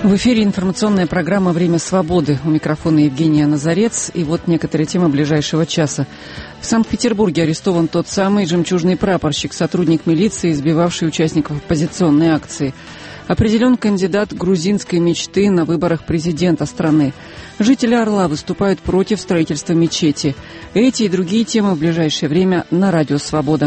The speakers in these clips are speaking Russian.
В эфире информационная программа «Время свободы». У микрофона Евгения Назарец. И вот некоторые темы ближайшего часа. В Санкт-Петербурге арестован тот самый жемчужный прапорщик, сотрудник милиции, избивавший участников оппозиционной акции. Определен кандидат грузинской мечты на выборах президента страны. Жители Орла выступают против строительства мечети. Эти и другие темы в ближайшее время на Радио Свобода.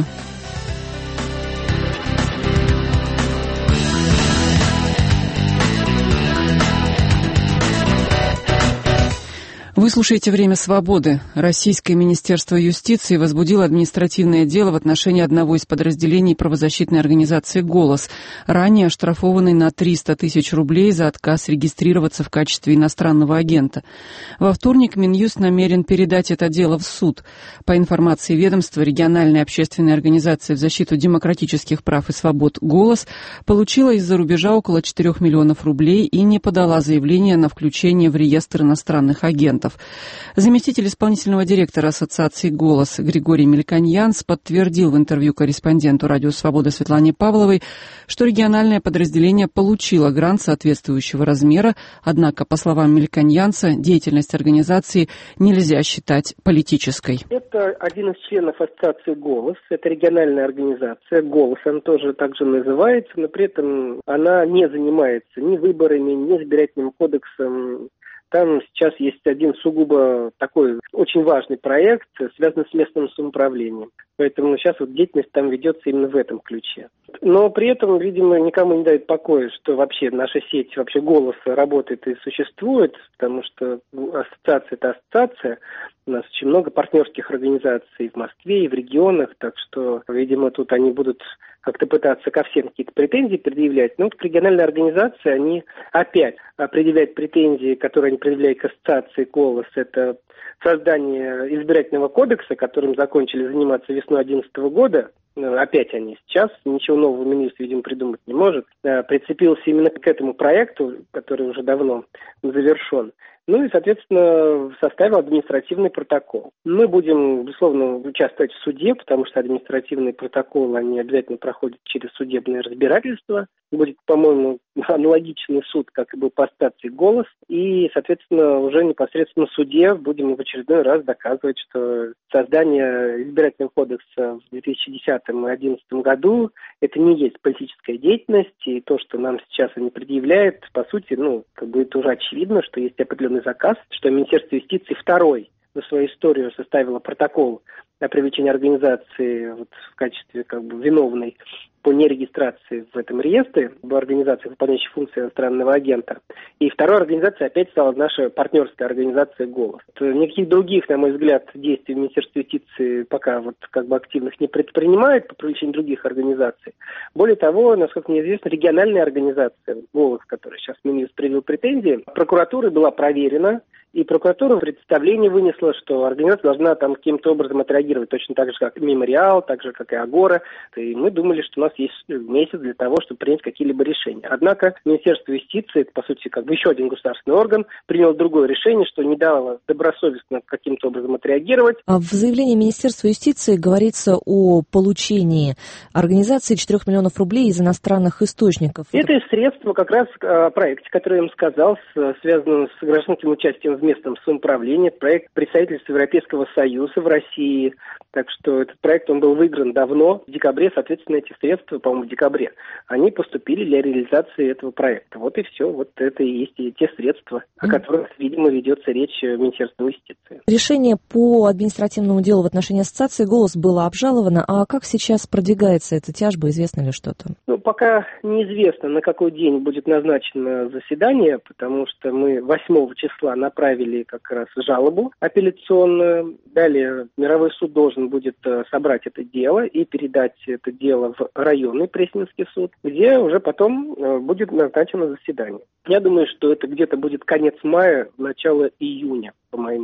Вы слушаете «Время свободы». Российское министерство юстиции возбудило административное дело в отношении одного из подразделений правозащитной организации «Голос», ранее оштрафованный на 300 тысяч рублей за отказ регистрироваться в качестве иностранного агента. Во вторник Минюст намерен передать это дело в суд. По информации ведомства, региональная общественная организация в защиту демократических прав и свобод «Голос» получила из-за рубежа около 4 миллионов рублей и не подала заявление на включение в реестр иностранных агентов. Заместитель исполнительного директора Ассоциации «Голос» Григорий Мельконьянц подтвердил в интервью корреспонденту «Радио Свобода» Светлане Павловой, что региональное подразделение получило грант соответствующего размера, однако, по словам Мельконьянца, деятельность организации нельзя считать политической. Это один из членов Ассоциации «Голос», это региональная организация «Голос», она тоже так же называется, но при этом она не занимается ни выборами, ни избирательным кодексом. Там сейчас есть один сугубо такой очень важный проект, связанный с местным самоуправлением. Поэтому сейчас вот деятельность там ведется именно в этом ключе. Но при этом, видимо, никому не дает покоя, что вообще наша сеть, вообще «Голос» работает и существует, потому что ассоциация – это ассоциация. У нас очень много партнерских организаций в Москве и в регионах, так что, видимо, тут они будут как-то пытаться ко всем какие-то претензии предъявлять. Но вот к региональной организации они опять предъявляют претензии, которые они предъявляют к ассоциации «Голос». Это создание избирательного кодекса, которым закончили заниматься весной 2011 года. Опять они сейчас, ничего нового министр, видимо, придумать не может. Прицепился именно к этому проекту, который уже давно завершен. Ну и, соответственно, составил административный протокол. Мы будем, безусловно, участвовать в суде, потому что административные протоколы, они обязательно проходят через судебное разбирательство. Будет, по-моему, аналогичный суд, как и был по ассоциации «Голос». И, соответственно, уже непосредственно в суде будем в очередной раз доказывать, что создание избирательного кодекса в 2010 и 2011 году это не есть политическая деятельность. И то, что нам сейчас они предъявляют, по сути, это уже очевидно, что есть определенный заказ, что Министерство юстиции второй за свою историю составило протокол о привлечении организации в качестве виновной по нерегистрации в этом реестре, об организации, выполняющей функции иностранного агента. И второй организацией опять стала наша партнерская организация «Голос». Никаких других, на мой взгляд, действий Министерство юстиции пока активных не предпринимает по привлечению других организаций. Более того, насколько мне известно, региональная организация «Голос», которая сейчас Минюст предъявил претензии, прокуратурой была проверена, и прокуратура представление вынесла, что организация должна там каким-то образом отреагировать, точно так же, как «Мемориал», так же, как и «Агора». И мы думали, что у нас есть месяц для того, чтобы принять какие-либо решения. Однако Министерство юстиции, это, по сути, еще один государственный орган, принял другое решение, что не дало добросовестно каким-то образом отреагировать. В заявлении Министерства юстиции говорится о получении организации 4 миллионов рублей из иностранных источников. Это средства как раз о проекте, который я вам сказал, связанном с гражданским участием в местном самоуправлении. Проект представительства Европейского Союза в России. Так что этот проект, он был выигран давно. В декабре, соответственно, эти средства, по-моему, в декабре, они поступили для реализации этого проекта. Вот и все. Вот это и есть и те средства, о которых, видимо, ведется речь в Министерстве юстиции. Решение по административному делу в отношении ассоциации «Голос» было обжаловано. А как сейчас продвигается эта тяжба? Известно ли что-то? Пока неизвестно, на какой день будет назначено заседание, потому что мы 8 числа направили как раз жалобу апелляционную. Далее мировой суд должен будет собрать это дело и передать это дело в районный Пресненский суд, где уже потом будет назначено заседание. Я думаю, что это где-то будет конец мая, начало июня, по моим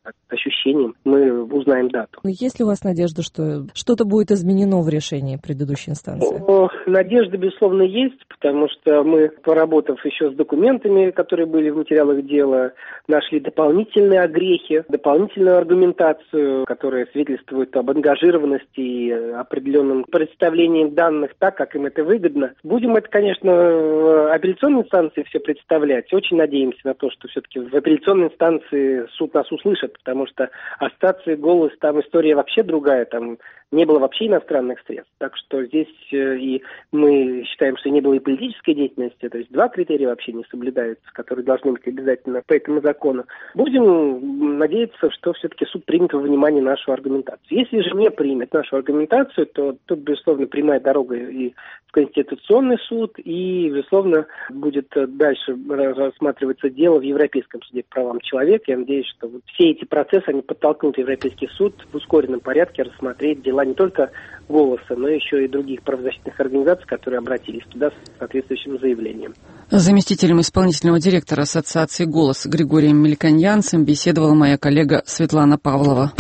так, ощущением, мы узнаем дату. Есть ли у вас надежда, что что-то будет изменено в решении предыдущей инстанции? Надежда, безусловно, есть, потому что мы, поработав еще с документами, которые были в материалах дела, нашли дополнительные огрехи, дополнительную аргументацию, которая свидетельствует об ангажированности и определенном представлении данных так, как им это выгодно. Будем это, конечно, в апелляционной инстанции все представлять. Очень надеемся на то, что все-таки в апелляционной инстанции суд нас услышит, потому что Астация и «Голос», там история вообще другая, там не было вообще иностранных средств. Так что здесь и мы считаем, что не было и политической деятельности, то есть два критерия вообще не соблюдаются, которые должны быть обязательно по этому закону. Будем надеяться, что все-таки суд примет во внимание нашу аргументацию. Если же не примет нашу аргументацию, то тут, безусловно, прямая дорога и в Конституционный суд, и, безусловно, будет дальше рассматриваться дело в Европейском суде по правам человека. Я надеюсь, что вот все эти процессы, они подтолкнут Европейский суд в ускоренном порядке рассмотреть дела не только «Голоса», но еще и других правозащитных организаций, которые обратились туда с соответствующим заявлением. Заместителем исполнительного директора Ассоциации «Голос» Григорием Меликоньянцем беседовала моя коллега Светлана Павлова.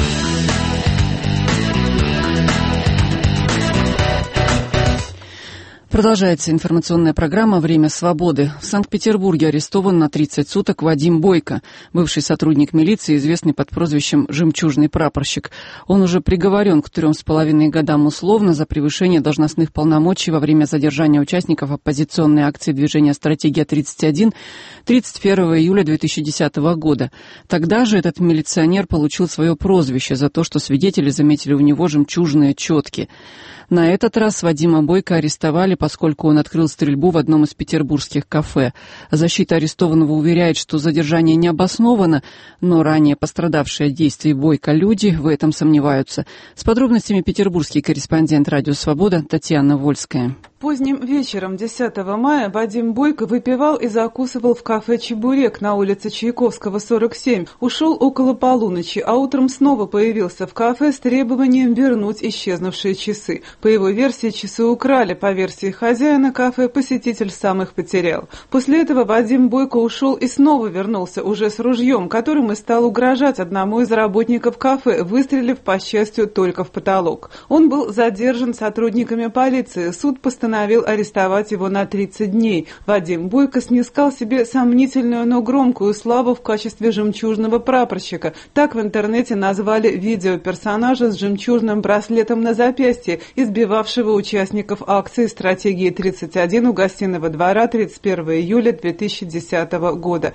Продолжается информационная программа «Время свободы». В Санкт-Петербурге арестован на 30 суток Вадим Бойко, бывший сотрудник милиции, известный под прозвищем «Жемчужный прапорщик». Он уже приговорен к 3,5 годам условно за превышение должностных полномочий во время задержания участников оппозиционной акции движения «Стратегия-31» 31 июля 2010 года. Тогда же этот милиционер получил свое прозвище за то, что свидетели заметили у него жемчужные четки. На этот раз Вадима Бойко арестовали, поскольку он открыл стрельбу в одном из петербургских кафе. Защита арестованного уверяет, что задержание не обосновано, но ранее пострадавшие от действий Бойко люди в этом сомневаются. С подробностями петербургский корреспондент «Радио Свобода» Татьяна Вольская. Поздним вечером 10 мая Вадим Бойко выпивал и закусывал в кафе «Чебурек» на улице Чайковского, 47. Ушел около полуночи, а утром снова появился в кафе с требованием вернуть исчезнувшие часы. По его версии, часы украли, по версии хозяина кафе, посетитель сам их потерял. После этого Вадим Бойко ушел и снова вернулся, уже с ружьем, которым и стал угрожать одному из работников кафе, выстрелив, по счастью, только в потолок. Он был задержан сотрудниками полиции. Суд постановил арестовать его на 30 дней. Вадим Бойко снискал себе сомнительную, но громкую славу в качестве жемчужного прапорщика. Так в интернете назвали видеоперсонажа с жемчужным браслетом на запястье, избивавшего участников акции «Стратегии-31» у Гостиного двора 31 июля 2010 года.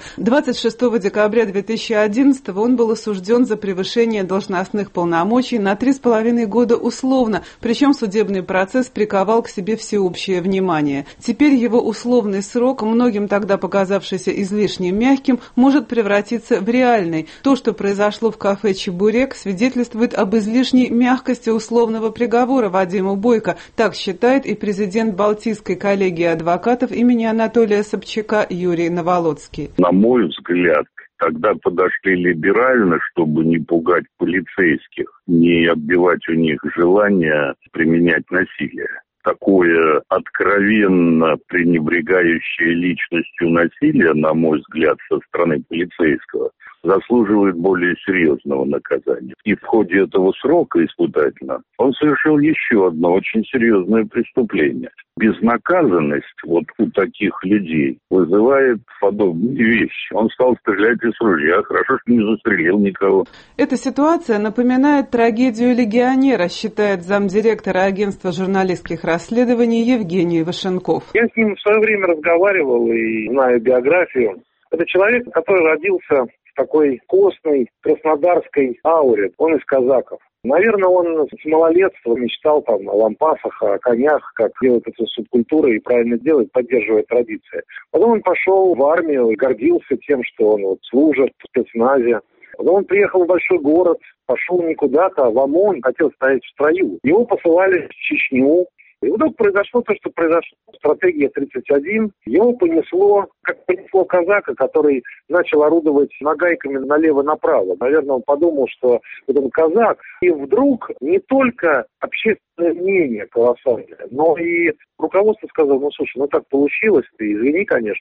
26 декабря 2011 он был осужден за превышение должностных полномочий на 3,5 года условно, причем судебный процесс приковал к себе всеобщее внимание. Теперь его условный срок, многим тогда показавшийся излишне мягким, может превратиться в реальный. То, что произошло в кафе «Чебурек», свидетельствует об излишней мягкости условного приговора Вадиму Бойко. Так считает и президент Балтийской коллегии адвокатов имени Анатолия Собчака Юрий Наволоцкий. На мой взгляд, тогда подошли либерально, чтобы не пугать полицейских, не отбивать у них желание применять насилие. Такое откровенно пренебрегающее личностью насилие, на мой взгляд, со стороны полицейского, заслуживает более серьезного наказания. И в ходе этого срока испытательно он совершил еще одно очень серьезное преступление. Безнаказанность вот у таких людей вызывает подобные вещи. Он стал стрелять из ружья, хорошо, что не застрелил никого. Эта ситуация напоминает трагедию легионера, считает замдиректора агентства журналистских расследований Евгений Вашенков. Я с ним в свое время разговаривал и знаю биографию. Это человек, который родился в такой костной краснодарской ауре. Он из казаков. Наверное, он с малолетства мечтал там о лампасах, о конях, как делать эту субкультуру и правильно делать, поддерживая традиции. Потом он пошел в армию и гордился тем, что он вот служит в спецназе. Потом он приехал в большой город, пошел не куда-то, а в ОМОН, хотел стоять в строю. Его посылали в Чечню. И вдруг произошло то, что произошло. Стратегия-31. Его понесло, как понесло казака, который начал орудовать нагайками налево-направо. Наверное, он подумал, что это казак. И вдруг не только общественное мнение колоссальное, но и руководство сказало, ну, слушай, ну так получилось, ты извини, конечно.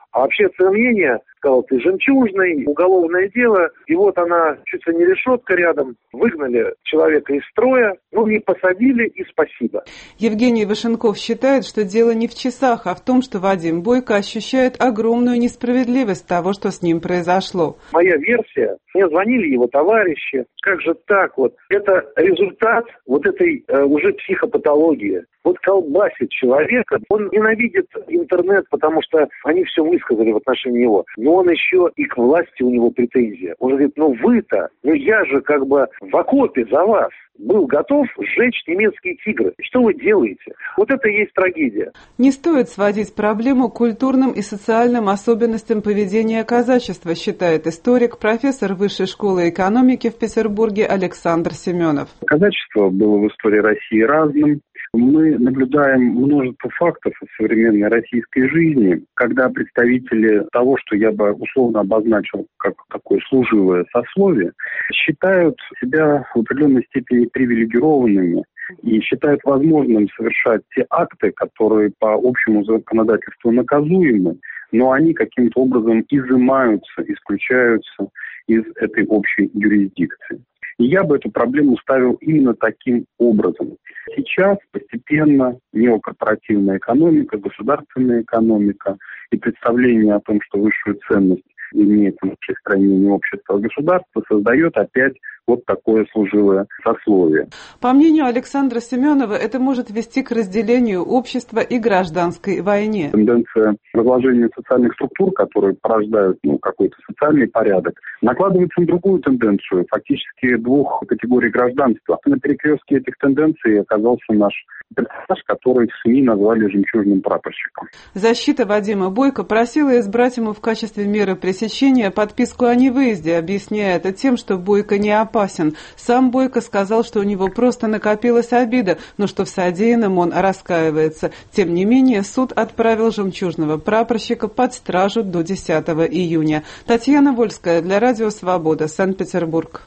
А общественное мнение сказало: ты жемчужный, уголовное дело, и вот она чуть ли не решетка рядом, выгнали человека из строя, и посадили, и спасибо. Евгений Вашенков считает, что дело не в часах, а в том, что Вадим Бойко ощущает огромную несправедливость того, что с ним произошло. Моя версия, мне звонили его товарищи, как же так вот, это результат вот этой уже психопатологии. Вот колбасит человека, он ненавидит интернет, потому что они все высказали в отношении него. Но он еще и к власти, у него претензия. Он говорит: вы-то, я же как бы в окопе за вас был готов сжечь немецкие тигры. Что вы делаете? Вот это и есть трагедия. Не стоит сводить проблему к культурным и социальным особенностям поведения казачества, считает историк, профессор Высшей школы экономики в Петербурге Александр Семенов. Казачество было в истории России разным. Мы наблюдаем множество фактов из современной российской жизни, когда представители того, что я бы условно обозначил как такое служивое сословие, считают себя в определенной степени привилегированными и считают возможным совершать те акты, которые по общему законодательству наказуемы, но они каким-то образом изымаются, исключаются из этой общей юрисдикции. И я бы эту проблему ставил именно таким образом. Сейчас постепенно неокорпоративная экономика, государственная экономика и представление о том, что высшую ценность имеет в нашей стране не общество, а государство, создает опять вот такое служилое сословие. По мнению Александра Семенова, это может вести к разделению общества и гражданской войне. Тенденция разложения социальных структур, которые порождают какой-то социальный порядок, накладывается на другую тенденцию, фактически двух категорий гражданства. На перекрестке этих тенденций оказался наш персонаж, который в СМИ назвали жемчужным прапорщиком. Защита Вадима Бойко просила избрать ему в качестве меры пресечения подписку о невыезде, объясняя это тем, что Бойко не опасен. Сам Бойко сказал, что у него просто накопилась обида, но что в содеянном он раскаивается. Тем не менее, суд отправил жемчужного прапорщика под стражу до 10 июня. Татьяна Вольская для Радио Свобода, Санкт-Петербург.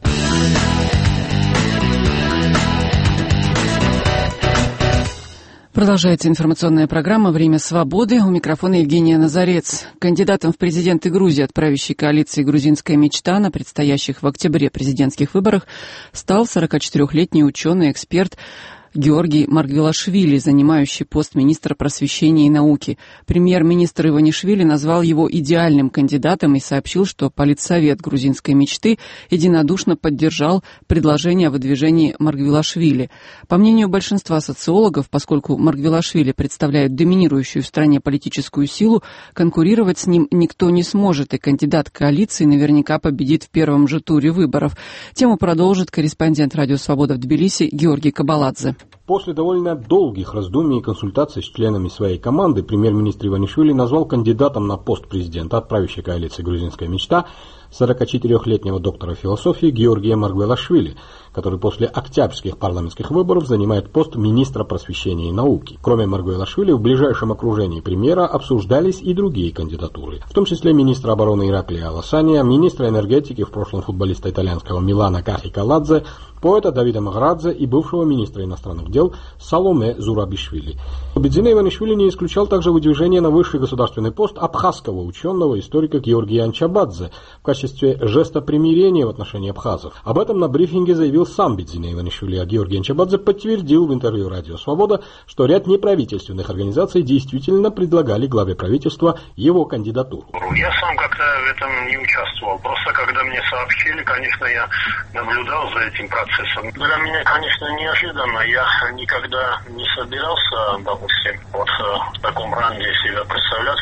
Продолжается информационная программа «Время свободы». У микрофона Евгения Назарец. Кандидатом в президенты Грузии от правящей коалиции «Грузинская мечта» на предстоящих в октябре президентских выборах стал 44-летний ученый-эксперт Георгий Маргвелашвили, занимающий пост министра просвещения и науки. Премьер-министр Иванишвили назвал его идеальным кандидатом и сообщил, что Политсовет грузинской мечты единодушно поддержал предложение о выдвижении Маргвелашвили. По мнению большинства социологов, поскольку Маргвелашвили представляет доминирующую в стране политическую силу, конкурировать с ним никто не сможет, и кандидат коалиции наверняка победит в первом же туре выборов. Тему продолжит корреспондент Радио Свобода в Тбилиси Георгий Кабаладзе. После довольно долгих раздумий и консультаций с членами своей команды премьер-министр Иванишвили назвал кандидатом на пост президента от правящей коалиции «Грузинская мечта» 44-летнего доктора философии Георгия Маргвелашвили, который после октябрьских парламентских выборов занимает пост министра просвещения и науки. Кроме Маргвелашвили, в ближайшем окружении премьера обсуждались и другие кандидатуры, в том числе министра обороны Ираклия Аласания, министра энергетики, в прошлом футболиста итальянского Милана Кахи Каладзе, поэта Давида Маградзе и бывшего министра иностранных дел Саломе Зурабишвили. Бедзине Иванишвили не исключал также выдвижение на высший государственный пост абхазского ученого, историка Георгия Анчабадзе в качестве жеста примирения в отношении абхазов. Об этом на брифинге заявил сам Бедзине Иванишвили, а Георгий Анчабадзе подтвердил в интервью «Радио Свобода», что ряд неправительственных организаций действительно предлагали главе правительства его кандидатуру. Я сам как-то в этом не участвовал. Просто когда мне сообщили, конечно, я наблюдал за этим процессом. Для меня, конечно, неожиданно. Я никогда не собирался, допустим, вот в таком ранге себя представлять.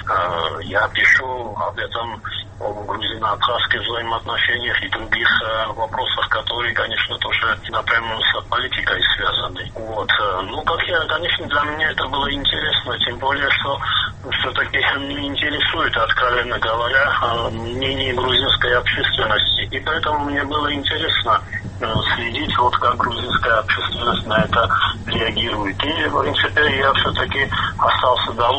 Я пишу об этом, о грузино-абхазских взаимоотношениях и других вопросах, которые, конечно, тоже напрямую с политикой связаны. Вот. Конечно, для меня это было интересно, тем более, что все-таки меня интересует, откровенно говоря, мнение грузинской общественности. И поэтому мне было интересно следить, как грузинская общественность на это реагирует. И, в принципе, я все-таки остался доволен.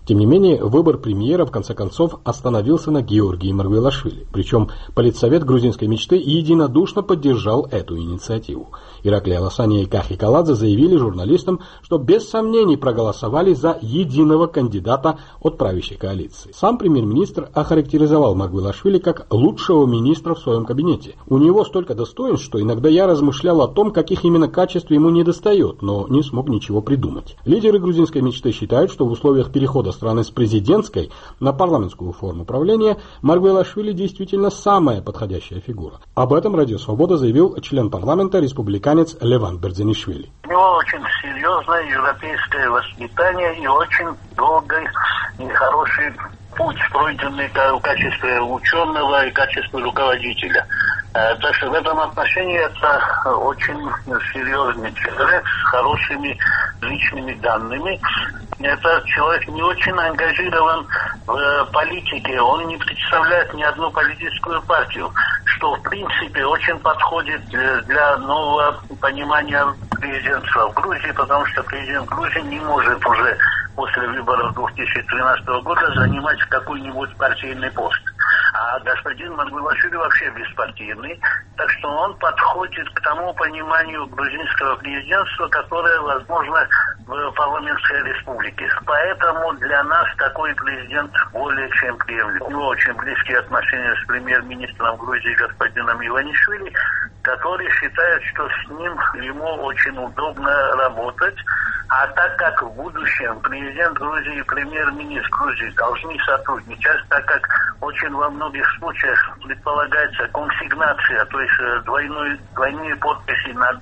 Тем не менее, выбор премьера в конце концов остановился на Георгии Маргвелашвили. Причем Политсовет грузинской мечты единодушно поддержал эту инициативу. Иракли Аласани и Кахи Каладзе заявили журналистам, что без сомнений проголосовали за единого кандидата от правящей коалиции. Сам премьер-министр охарактеризовал Маргвелашвили как лучшего министра в своем кабинете. У него столько достоинств, что иногда я размышлял о том, каких именно качеств ему недостает, но не смог ничего придумать. Лидеры грузинской мечты считают, что в условиях перехода страны с президентской на парламентскую форму правления Маргвелашвили действительно самая подходящая фигура. Об этом Радио Свобода заявил член парламента республиканец Леван Бердзинишвили. У него очень серьезное европейское воспитание и очень долгий и хороший путь, пройденный в качестве ученого и качестве руководителя. Так что в этом отношении это очень серьезный человек с хорошими личными данными. Это человек не очень ангажирован в политике, он не представляет ни одну политическую партию, что в принципе очень подходит для нового понимания президентства в Грузии, потому что президент Грузии не может уже после выборов 2013 года занимать какой-нибудь партийный пост. А господин Маргвелашвили вообще беспартийный, так что он подходит к тому пониманию грузинского президентства, которое возможно в парламентской республике. Поэтому для нас такой президент более чем приемлем. У него очень близкие отношения с премьер-министром Грузии господином Иванишвили, который считает, что с ним ему очень удобно работать. А так как в будущем президент Грузии и премьер-министр Грузии должны сотрудничать, так как очень во многих случаях предполагается консигнация, то есть двойные подписи над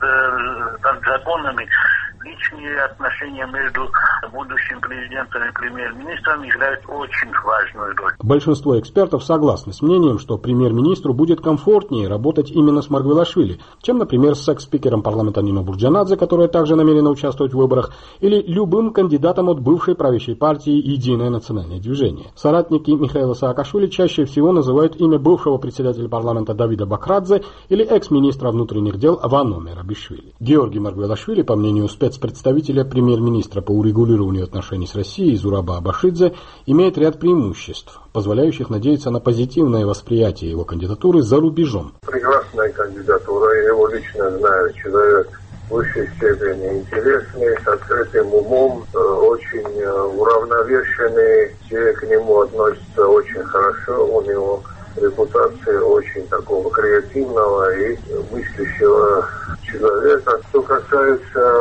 законами, личные отношения между будущим президентом и премьер-министром играют очень важную роль. Большинство экспертов согласны с мнением, что премьер-министру будет комфортнее работать именно с Маргвелашвили, чем, например, с экс-спикером парламента Нино Бурджанадзе, которая также намерена участвовать в выборах, или любым кандидатом от бывшей правящей партии «Единое национальное движение». Соратники Михаила Саакашвили чаще всего называют имя бывшего председателя парламента Давида Бакрадзе или экс-министра внутренних дел Вано Мерабишвили. Георгий Маргвелашвили, по мнению спецпредставителя премьер-министра по урегулированию отношений с Россией Зураба Абашидзе, имеет ряд преимуществ, позволяющих надеяться на позитивное восприятие его кандидатуры за рубежом. Прекрасная кандидатура, я его лично знаю, человек в высшей степени интересный, с открытым умом, очень уравновешенный, все к нему относятся очень хорошо, у него репутация очень такого креативного и мыслящего человека. Что касается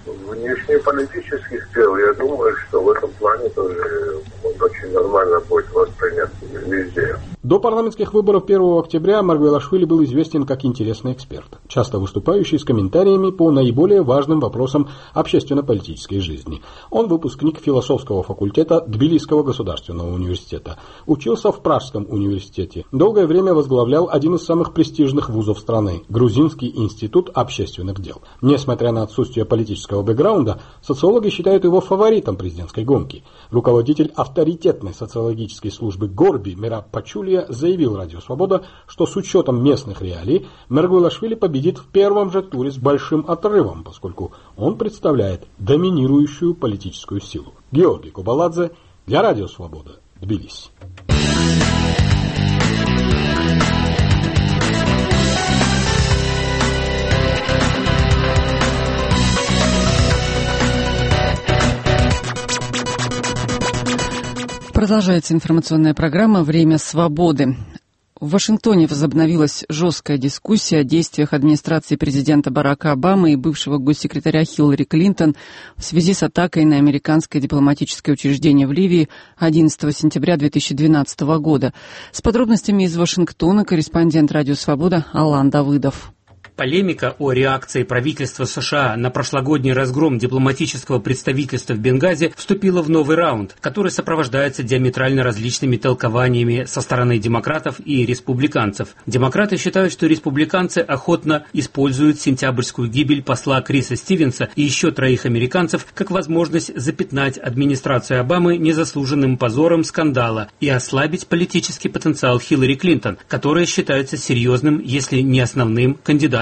внешнеполитических дел, я думаю, что в этом плане тоже он очень нормально будет воспринят везде. До парламентских выборов 1 октября Маргвелашвили был известен как интересный эксперт, часто выступающий с комментариями по наиболее важным вопросам общественно-политической жизни. Он выпускник философского факультета Тбилисского государственного университета, учился в Пражском университете, долгое время возглавлял один из самых престижных вузов страны – Грузинский институт общественных дел. Несмотря на отсутствие политического бэкграунда, социологи считают его фаворитом президентской гонки. Руководитель авторитетной социологической службы Горби Мераб Пачулия заявил Радио Свобода, что с учетом местных реалий Маргвелашвили победит в первом же туре с большим отрывом, поскольку он представляет доминирующую политическую силу. Георгий Кубаладзе для Радио Свобода, Тбилиси. Продолжается информационная программа «Время свободы». В Вашингтоне возобновилась жесткая дискуссия о действиях администрации президента Барака Обамы и бывшего госсекретаря Хиллари Клинтон в связи с атакой на американское дипломатическое учреждение в Ливии 11 сентября 2012 года. С подробностями из Вашингтона корреспондент «Радио Свобода» Алан Давыдов. Полемика о реакции правительства США на прошлогодний разгром дипломатического представительства в Бенгази вступила в новый раунд, который сопровождается диаметрально различными толкованиями со стороны демократов и республиканцев. Демократы считают, что республиканцы охотно используют сентябрьскую гибель посла Криса Стивенса и еще 3 американцев как возможность запятнать администрацию Обамы незаслуженным позором скандала и ослабить политический потенциал Хиллари Клинтон, которая считается серьезным, если не основным, кандидатом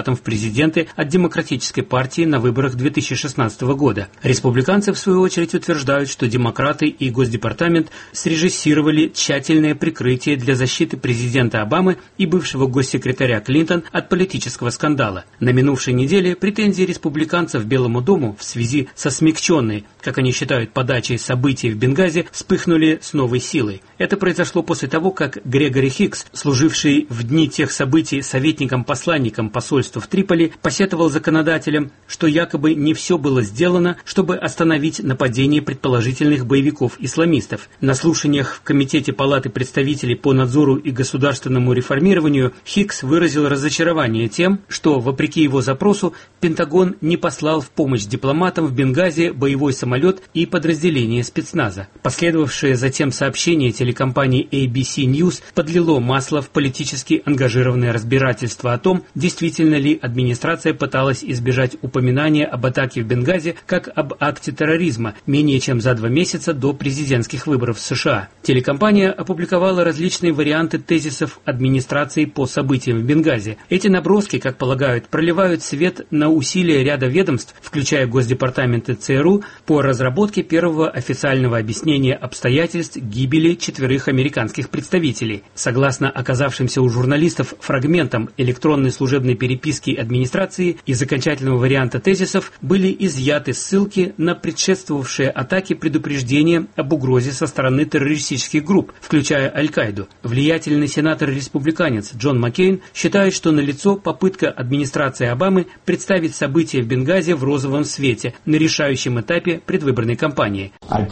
кандидатом в президенты от Демократической партии на выборах 2016 года. Республиканцы, в свою очередь, утверждают, что демократы и Госдепартамент срежиссировали тщательное прикрытие для защиты президента Обамы и бывшего госсекретаря Клинтон от политического скандала. На минувшей неделе претензии республиканцев Белому дому в связи со смягченной, как они считают, подачей событий в Бенгази вспыхнули с новой силой. Это произошло после того, как Грегори Хикс, служивший в дни тех событий советником-посланником посольства в Триполи, посетовал законодателям, что якобы не все было сделано, чтобы остановить нападение предположительных боевиков-исламистов. На слушаниях в Комитете Палаты представителей по надзору и государственному реформированию Хикс выразил разочарование тем, что, вопреки его запросу, Пентагон не послал в помощь дипломатам в Бенгази боевой самолет и подразделение спецназа. Последовавшее затем сообщение телекомпании ABC News подлило масло в политически ангажированное разбирательство о том, действительно ли администрация пыталась избежать упоминания об атаке в Бенгази как об акте терроризма менее чем за 2 месяца до президентских выборов в США. Телекомпания опубликовала различные варианты тезисов администрации по событиям в Бенгази. Эти наброски, как полагают, проливают свет на усилия ряда ведомств, включая Госдепартамент и ЦРУ, по разработке первого официального объяснения обстоятельств гибели 4 американских представителей. Согласно оказавшимся у журналистов фрагментам электронной служебной переписки администрации, из окончательного варианта тезисов были изъяты ссылки на предшествовавшие атаке предупреждения об угрозе со стороны террористических групп, включая Аль-Каиду. Влиятельный сенатор-республиканец Джон Маккейн считает, что налицо попытка администрации Обамы представить события в Бенгази в розовом свете на решающем этапе предвыборной кампании.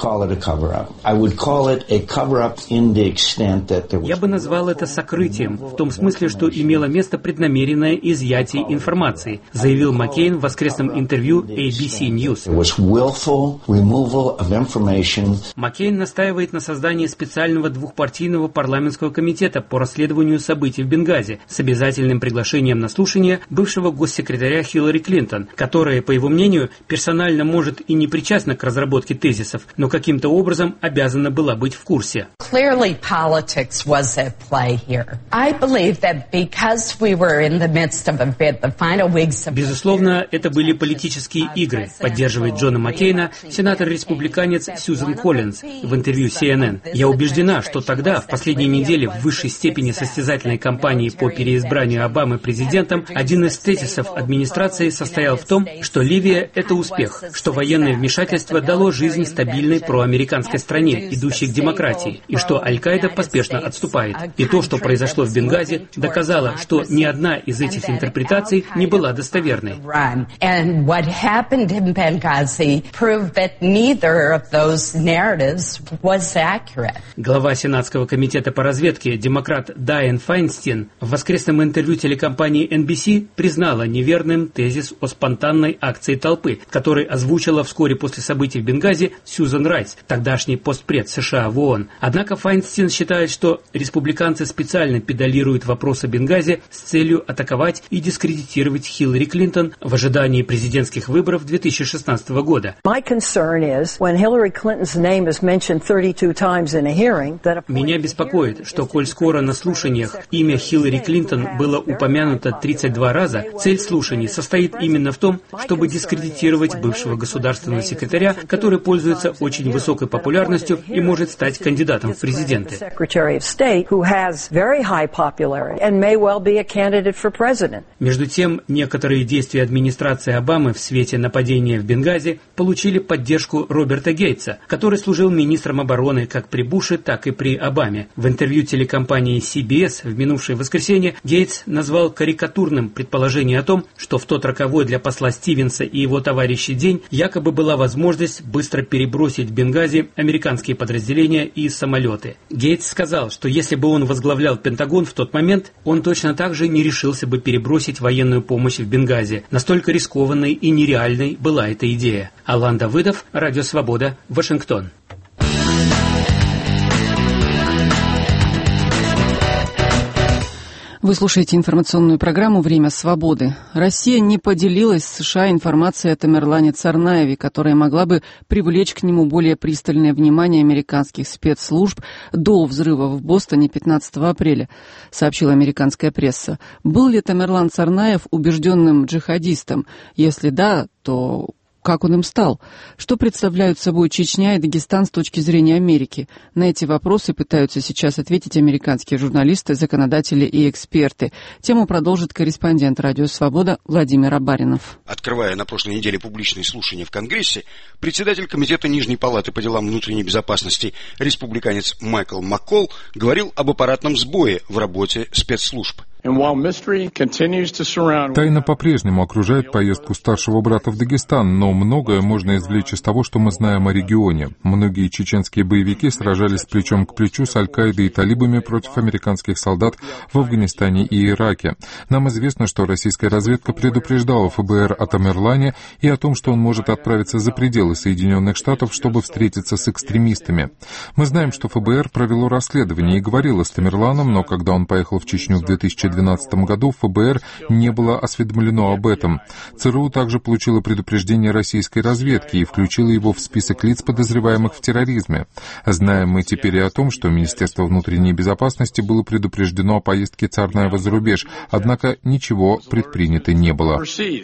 Я бы назвал это сокрытием, в том смысле, что имело место преднамеренное изъятие информации, заявил Маккейн в воскресном интервью ABC News. Маккейн настаивает на создании специального двухпартийного парламентского комитета по расследованию событий в Бенгази с обязательным приглашением на слушание бывшего госсекретаря Хиллари Клинтон, которая, по его мнению, персонально может и не причастна к разработке тезисов, но каким-то образом обязана была быть в курсе. Безусловно, это были политические игры, поддерживает Джона Маккейна сенатор-республиканец Сьюзен Коллинз в интервью CNN. Я убеждена, что тогда, в последние недели в высшей степени состязательной кампании по переизбранию Обамы президентом, один из тезисов администрации состоял в том, что Ливия – это успех, что военное вмешательство дало жизнь стабильной проамериканской стране, идущей к демократии, и что Аль-Каида поспешно отступает. И то, что произошло в Бенгази, доказало, что ни одна из этих интерпретаций не была достоверной. Глава Сенатского комитета по разведке, демократ Дайан Файнстин, в воскресном интервью телекомпании NBC признала неверным тезис о спонтанной акции толпы, который озвучила вскоре после событий в Бенгази Сьюзан Райтс, тогдашний постпред США в ООН. Однако Файнстин считает, что республиканцы специально педалируют вопросы Бенгази с целью атаковать и дискредитировать Хиллари Клинтон в ожидании президентских выборов 2016 года. Меня беспокоит, что коль скоро на слушаниях имя Хиллари Клинтон было упомянуто 32 раза, цель слушаний состоит именно в том, чтобы дискредитировать бывшего государственного секретаря, который пользуется очень высокой популярностью и может стать кандидатом в президенты. Между тем, некоторые действия администрации Обамы в свете нападения в Бенгази получили поддержку Роберта Гейтса, который служил министром обороны как при Буше, так и при Обаме. В интервью телекомпании CBS в минувшее воскресенье Гейтс назвал карикатурным предположение о том, что в тот роковой для посла Стивенса и его товарищей день якобы была возможность быстро перебросить в Бенгази американские подразделения и самолеты. Гейтс сказал, что если бы он возглавлял Пентагон в тот момент, он точно так же не решился бы перебросить военную помощь в Бенгази. Настолько рискованной и нереальной была эта идея. Алан Давыдов, Радио Свобода, Вашингтон. Вы слушаете информационную программу «Время свободы». Россия не поделилась с США информацией о Тамерлане Царнаеве, которая могла бы привлечь к нему более пристальное внимание американских спецслужб до взрыва в Бостоне 15 апреля, сообщила американская пресса. Был ли Тамерлан Царнаев убежденным джихадистом? Если да, то как он им стал? Что представляют собой Чечня и Дагестан с точки зрения Америки? На эти вопросы пытаются сейчас ответить американские журналисты, законодатели и эксперты. Тему продолжит корреспондент «Радио Свобода» Владимир Абаринов. Открывая на прошлой неделе публичные слушания в Конгрессе, председатель Комитета Нижней Палаты по делам внутренней безопасности, республиканец Майкл Маккол, говорил об аппаратном сбое в работе спецслужб. Тайна по-прежнему окружает поездку старшего брата в Дагестан, но многое можно извлечь из того, что мы знаем о регионе. Многие чеченские боевики сражались плечом к плечу с Аль-Каидой и талибами против американских солдат в Афганистане и Ираке. Нам известно, что российская разведка предупреждала ФБР о Тамерлане и о том, что он может отправиться за пределы Соединенных Штатов, чтобы встретиться с экстремистами. Мы знаем, что ФБР провело расследование и говорило с Тамерланом, но когда он поехал в Чечню в 2012 году, ФБР не было осведомлено об этом. ЦРУ также получило предупреждение российской разведки и включило его в список лиц, подозреваемых в терроризме. Знаем мы теперь и о том, что Министерство внутренней безопасности было предупреждено о поездке Царнаева за рубеж, однако ничего предпринято не было.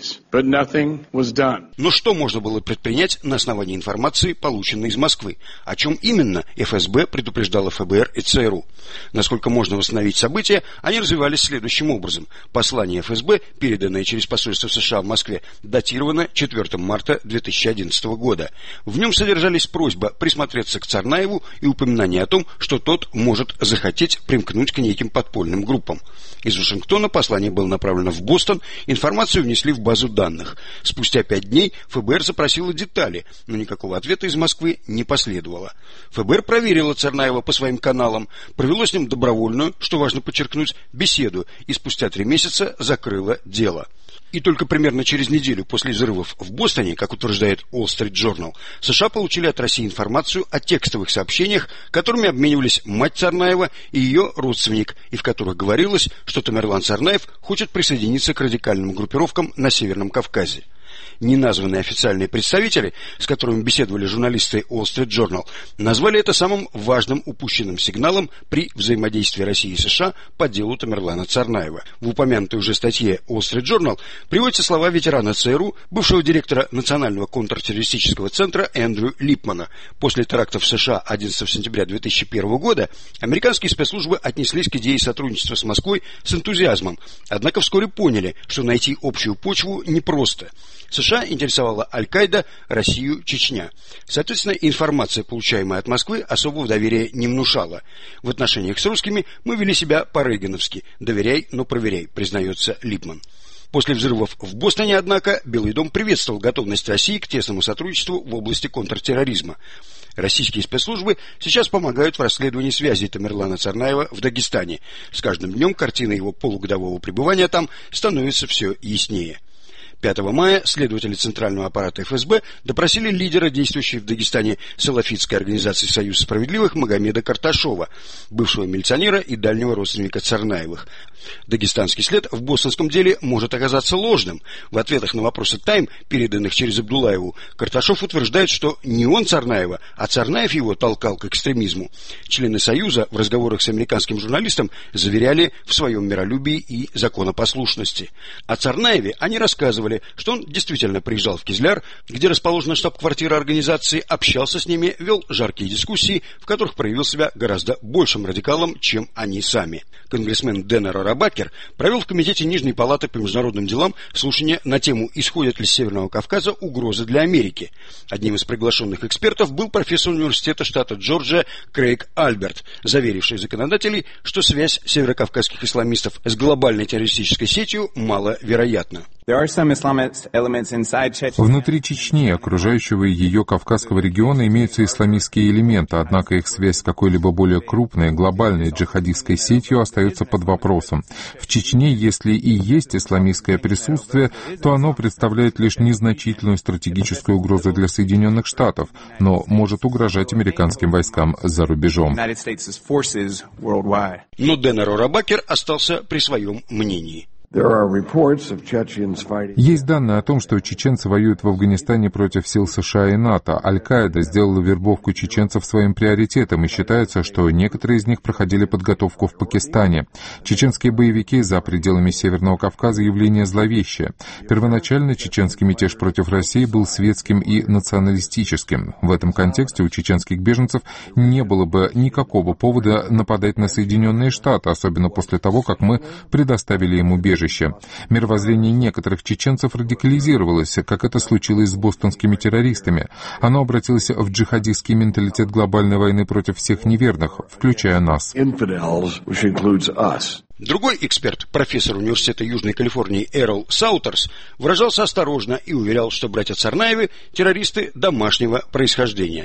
Но что можно было предпринять на основании информации, полученной из Москвы? О чем именно ФСБ предупреждала ФБР и ЦРУ? Насколько можно восстановить события, они развивались следующим образом. Послание ФСБ, переданное через посольство США в Москве, датировано 4 марта 2011 года. В нем содержались просьба присмотреться к Царнаеву и упоминание о том, что тот может захотеть примкнуть к неким подпольным группам. Из Вашингтона послание было направлено в Бостон, информацию внесли в базу данных. Спустя 5 дней ФБР запросило детали, но никакого ответа из Москвы не последовало. ФБР проверило Царнаева по своим каналам, провело с ним добровольную, что важно подчеркнуть, беседу и спустя 3 месяца закрыло дело. И только примерно через неделю после взрывов в Бостоне, как утверждает Wall Street Journal, США получили от России информацию о текстовых сообщениях, которыми обменивались мать Царнаева и ее родственник, и в которых говорилось, что Тамерлан Царнаев хочет присоединиться к радикальным группировкам на Северном Кавказе. Неназванные официальные представители, с которыми беседовали журналисты Wall Street Journal, назвали это самым важным упущенным сигналом при взаимодействии России и США по делу Тамерлана Царнаева. В упомянутой уже статье Wall Street Journal приводятся слова ветерана ЦРУ, бывшего директора Национального контртеррористического центра Эндрю Липмана. После терактов в США 11 сентября 2001 года американские спецслужбы отнеслись к идее сотрудничества с Москвой с энтузиазмом, однако вскоре поняли, что найти общую почву непросто. США интересовала Аль-Каида, Россию, Чечня. Соответственно, информация, получаемая от Москвы, особого доверия не внушала. В отношениях с русскими мы вели себя по-рейгановски. «Доверяй, но проверяй», признается Липман. После взрывов в Бостоне, однако, Белый дом приветствовал готовность России к тесному сотрудничеству в области контртерроризма. Российские спецслужбы сейчас помогают в расследовании связи Тамерлана Царнаева в Дагестане. С каждым днем картина его полугодового пребывания там становится все яснее. 5 мая следователи Центрального аппарата ФСБ допросили лидера действующей в Дагестане салафитской организации «Союз справедливых» Магомеда Карташова, бывшего милиционера и дальнего родственника Царнаевых. Дагестанский след в бостонском деле может оказаться ложным. В ответах на вопросы «Тайм», переданных через Абдуллаеву, Карташов утверждает, что не он Царнаева, а Царнаев его толкал к экстремизму. Члены «Союза» в разговорах с американским журналистом заверяли в своем миролюбии и законопослушности. О Царнаеве они рассказывали, что он действительно приезжал в Кизляр, где расположена штаб-квартира организации, общался с ними, вел жаркие дискуссии, в которых проявил себя гораздо большим радикалом, чем они сами. Конгрессмен Деннер Рабакер провел в Комитете Нижней Палаты по международным делам слушание на тему «Исходят ли с Северного Кавказа угрозы для Америки?». Одним из приглашенных экспертов был профессор университета штата Джорджия Крейг Альберт, заверивший законодателей, что связь северокавказских исламистов с глобальной террористической сетью маловероятна. Внутри Чечни, окружающего ее Кавказского региона, имеются исламистские элементы, однако их связь с какой-либо более крупной, глобальной джихадистской сетью остается под вопросом. В Чечне, если и есть исламистское присутствие, то оно представляет лишь незначительную стратегическую угрозу для Соединенных Штатов, но может угрожать американским войскам за рубежом. Но Денер Орабакер остался при своем мнении. Есть данные о том, что чеченцы воюют в Афганистане против сил США и НАТО. Аль-Каида сделала вербовку чеченцев своим приоритетом, и считается, что некоторые из них проходили подготовку в Пакистане. Чеченские боевики за пределами Северного Кавказа явление зловещее. Первоначально чеченский мятеж против России был светским и националистическим. В этом контексте у чеченских беженцев не было бы никакого повода нападать на Соединенные Штаты, особенно после того, как мы предоставили им убежище. Мировоззрение некоторых чеченцев радикализировалось, как это случилось с бостонскими террористами. Оно обратилось в джихадистский менталитет глобальной войны против всех неверных, включая нас. Другой эксперт, профессор Университета Южной Калифорнии Эрол Саутерс, выражался осторожно и уверял, что братья Царнаевы – террористы домашнего происхождения.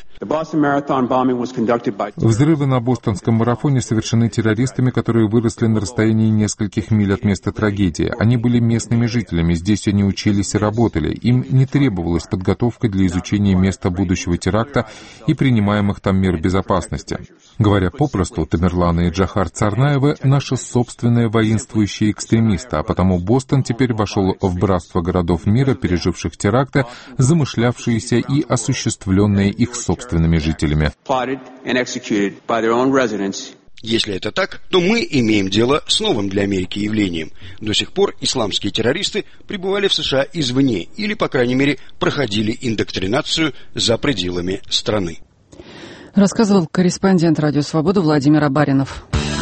Взрывы на бостонском марафоне совершены террористами, которые выросли на расстоянии нескольких миль от места трагедии. Они были местными жителями, здесь они учились и работали. Им не требовалась подготовка для изучения места будущего теракта и принимаемых там мер безопасности. Говоря попросту, Тамерлан и Джохар Царнаевы – наши собственные воинствующие экстремисты, а потому Бостон теперь вошел в братство городов мира, переживших теракты, замышлявшиеся и осуществленные их собственными жителями. Если это так, то мы имеем дело с новым для Америки явлением. До сих пор исламские террористы пребывали в США извне или, по крайней мере, проходили индоктринацию за пределами страны. Рассказывал корреспондент «Радио Свобода» Владимир Абаринов.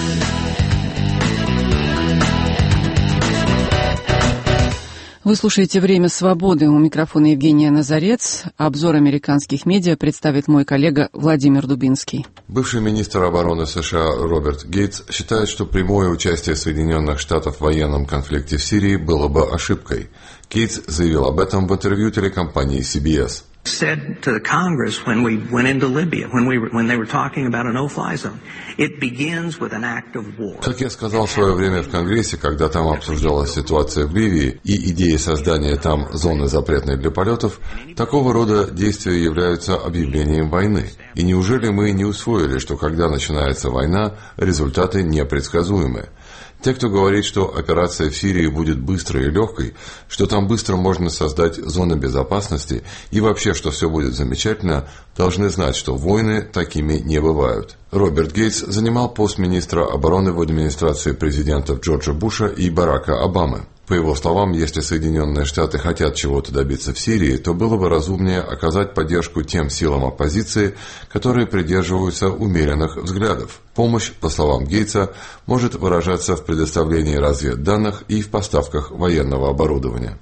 Вы слушаете «Время свободы». У микрофона Евгения Назарец. Обзор американских медиа представит мой коллега Владимир Дубинский. Бывший министр обороны США Роберт Гейтс считает, что прямое участие Соединенных Штатов в военном конфликте в Сирии было бы ошибкой. Гейтс заявил об этом в интервью телекомпании CBS. Said to the Congress when we went into Libya, when they were talking about a no-fly zone, it begins with an act of war. Как я сказал в свое время в Конгрессе, когда там обсуждалась ситуация в Ливии и идея создания там зоны запретной для полетов, такого рода действия являются объявлением войны. И неужели мы не усвоили, что когда начинается война, результаты непредсказуемы? Те, кто говорит, что операция в Сирии будет быстрой и легкой, что там быстро можно создать зоны безопасности и вообще, что все будет замечательно, должны знать, что войны такими не бывают. Роберт Гейтс занимал пост министра обороны в администрации президентов Джорджа Буша и Барака Обамы. По его словам, если Соединенные Штаты хотят чего-то добиться в Сирии, то было бы разумнее оказать поддержку тем силам оппозиции, которые придерживаются умеренных взглядов. Помощь, по словам Гейтса, может выражаться в предоставлении разведданных и в поставках военного оборудования.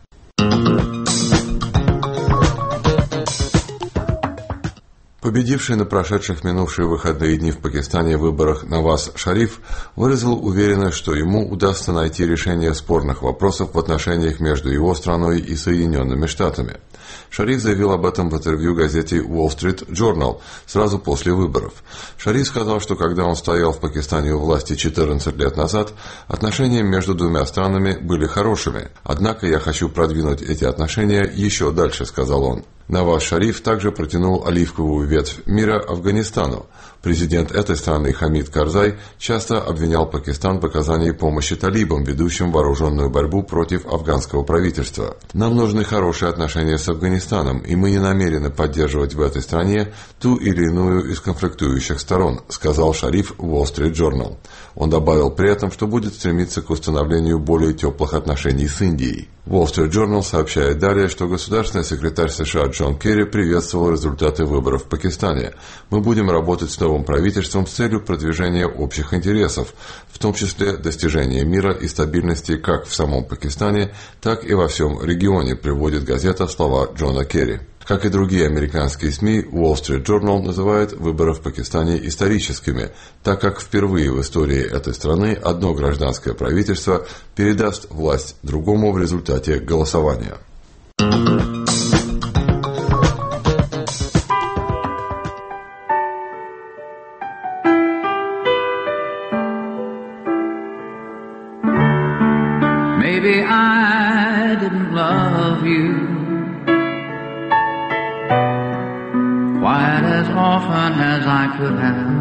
Победивший на прошедших минувшие выходные дни в Пакистане выборах Наваз Шариф выразил уверенность, что ему удастся найти решение спорных вопросов в отношениях между его страной и Соединенными Штатами. Шариф заявил об этом в интервью газете Wall Street Journal сразу после выборов. Шариф сказал, что когда он стоял в Пакистане у власти 14 лет назад, отношения между двумя странами были хорошими. Однако я хочу продвинуть эти отношения еще дальше, сказал он. Наваз Шариф также протянул оливковую ветвь мира Афганистану. Президент этой страны Хамид Карзай часто обвинял Пакистан в оказании помощи талибам, ведущим вооруженную борьбу против афганского правительства. «Нам нужны хорошие отношения с Афганистаном, и мы не намерены поддерживать в этой стране ту или иную из конфликтующих сторон», сказал Шариф в Wall Street Journal. Он добавил при этом, что будет стремиться к установлению более теплых отношений с Индией. Wall Street Journal сообщает далее, что государственный секретарь США Джон Керри приветствовал результаты выборов в Пакистане. «Мы будем работать с новым правительством с целью продвижения общих интересов, в том числе достижения мира и стабильности как в самом Пакистане, так и во всем регионе», приводит газета слова Джона Керри. Как и другие американские СМИ, Wall Street Journal называет выборы в Пакистане историческими, так как впервые в истории этой страны одно гражданское правительство передаст власть другому в результате голосования. Maybe I didn't love you quite as often as I could have,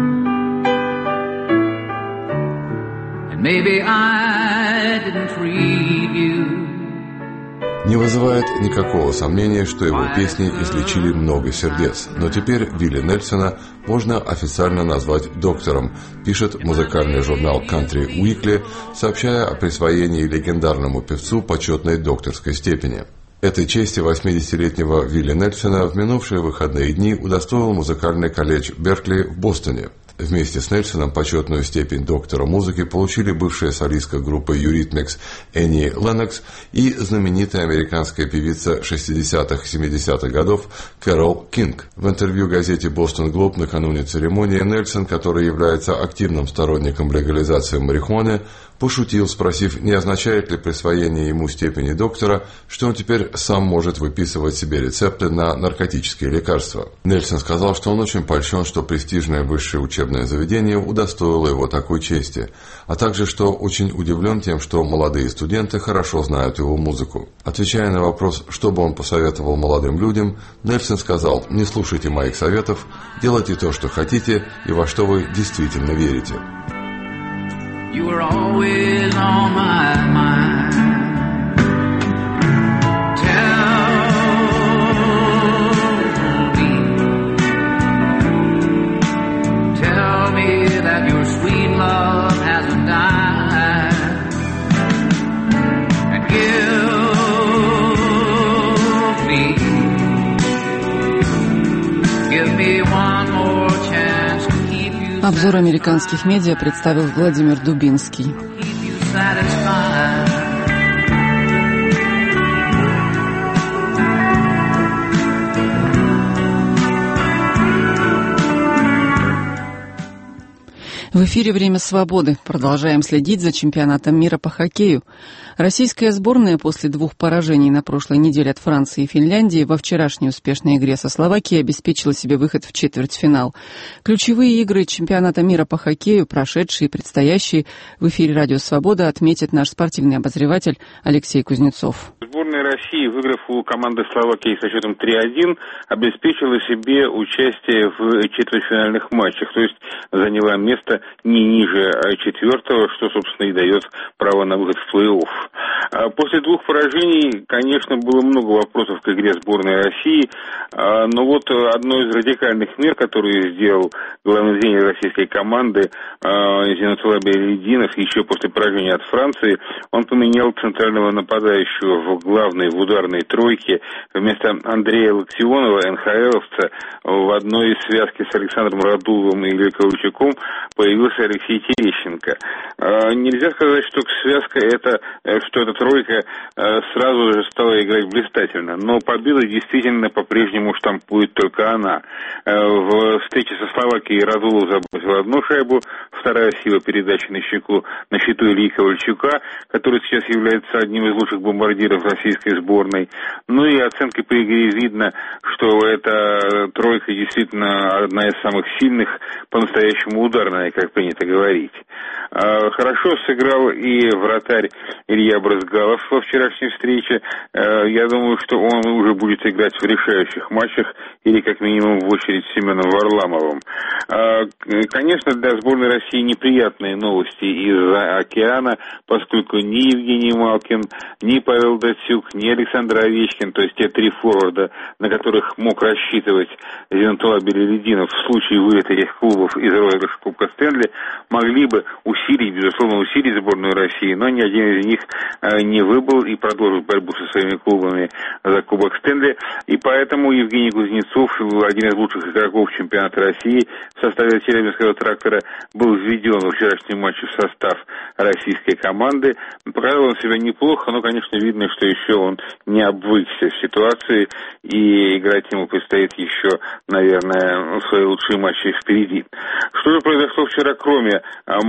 and maybe I didn't treat you. Не вызывает никакого сомнения, что его песни излечили много сердец, но теперь Вилли Нельсона можно официально назвать доктором, пишет музыкальный журнал Country Weekly, сообщая о присвоении легендарному певцу почетной докторской степени. Этой чести 80-летнего Вилли Нельсона в минувшие выходные дни удостоил музыкальный колледж Беркли в Бостоне. Вместе с Нельсоном почетную степень доктора музыки получили бывшая солистка группы Eurythmics Энни Леннокс и знаменитая американская певица 60-х-70-х годов Кэрол Кинг. В интервью газете «Бостон Глоб» накануне церемонии Нельсон, который является активным сторонником легализации марихуаны, пошутил, спросив, не означает ли присвоение ему степени доктора, что он теперь сам может выписывать себе рецепты на наркотические лекарства. Нельсон сказал, что он очень польщен, что престижное высшее учебное заведение удостоило его такой чести, а также, что очень удивлен тем, что молодые студенты хорошо знают его музыку. Отвечая на вопрос, что бы он посоветовал молодым людям, Нельсон сказал, не слушайте моих советов, делайте то, что хотите и во что вы действительно верите. You were always on my mind. Tell me that your sweet love hasn't died, and give me one more chance to keep you. Обзор американских медиа представил Владимир Дубинский. В эфире «Время свободы». Продолжаем следить за чемпионатом мира по хоккею. Российская сборная после 2 поражений на прошлой неделе от Франции и Финляндии во вчерашней успешной игре со Словакией обеспечила себе выход в четвертьфинал. Ключевые игры чемпионата мира по хоккею, прошедшие и предстоящие, в эфире «Радио Свобода» отметит наш спортивный обозреватель Алексей Кузнецов. Сборная России, выиграв у команды Словакии со счетом 3-1, обеспечила себе участие в четвертьфинальных матчах, то есть заняла место не ниже 4-го, что, собственно, и дает право на выход в плей-офф. После 2 поражений, конечно, было много вопросов к игре сборной России, но вот одно из радикальных мер, которые сделал главный тренер российской команды Зинатул Абелидинов еще после поражения от Франции, он поменял центрального нападающего в ударной тройке. Вместо Андрея Локтионова, НХЛовца, в одной из связки с Александром Радуловым и Ильей Ковальчуком появился Алексей Терещенко. Нельзя сказать, что эта тройка сразу же стала играть блистательно, но победа действительно по-прежнему штампует только она. В встрече со Словакией Радулов забросил 1 шайбу, вторая сила передачи на счету Ильи Ковальчука, который сейчас является одним из лучших бомбардиров российской сборной. Ну и оценкой по игре видно, что эта тройка действительно одна из самых сильных, по-настоящему ударная, как принято говорить. Хорошо сыграл и вратарь Илья Брызгалов во вчерашней встрече. Я думаю, что он уже будет играть в решающих матчах или как минимум в очередь с Семеном Варламовым. Конечно, для сборной России неприятные новости из-за океана, поскольку ни Евгений Малкин, ни Павел Датсюк, ни Александр Овечкин, то есть те 3 форварда, на которых мог рассчитывать Зинатул Абелидинов в случае вылета этих клубов из розыгрыша Кубка Стэнли, Стэнли могли бы безусловно, усилить сборную России, но ни один из них не выбыл и продолжил борьбу со своими клубами за Кубок Стэнли. И поэтому Евгений Кузнецов, один из лучших игроков чемпионата России в составе Челябинского «Трактора», был введен в вчерашнем матче в состав российской команды. Показал он себя неплохо, но, конечно, видно, что еще он не обвыкся в ситуации, и играть ему предстоит еще, наверное, свои лучшие матчи впереди. Что же произошло вчера, кроме